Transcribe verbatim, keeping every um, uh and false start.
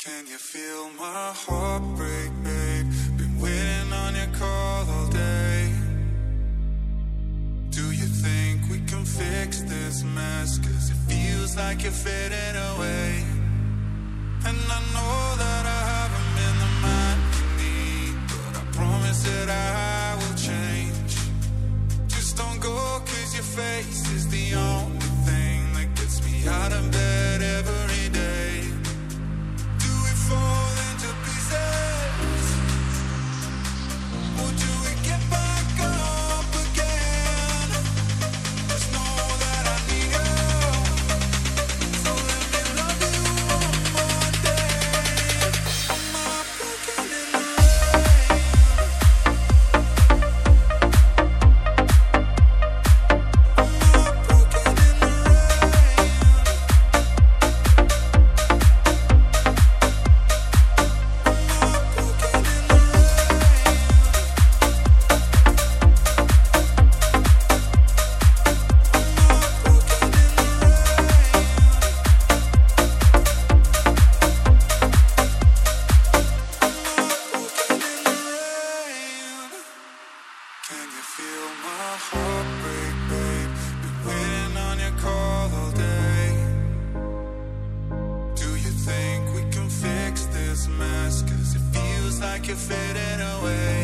Can you feel my heart break, babe? Been waiting on your call all day. Do you think we can fix this mess? Cause it feels like you're fading away. And I know that I haven't been the man you need, but I promise that I will change. Just don't go, cause your face is the only thing that gets me out of bed every day. Do we fall into pieces, or do we get back up again? Just know that I need you, so let me love you one more day. I'm not broken in the rain. I'm not broken in the rain. Can you feel my heart break, babe? Been waiting on your call all day. Do you think we can fix this mess? Cause it feels like you're fading away.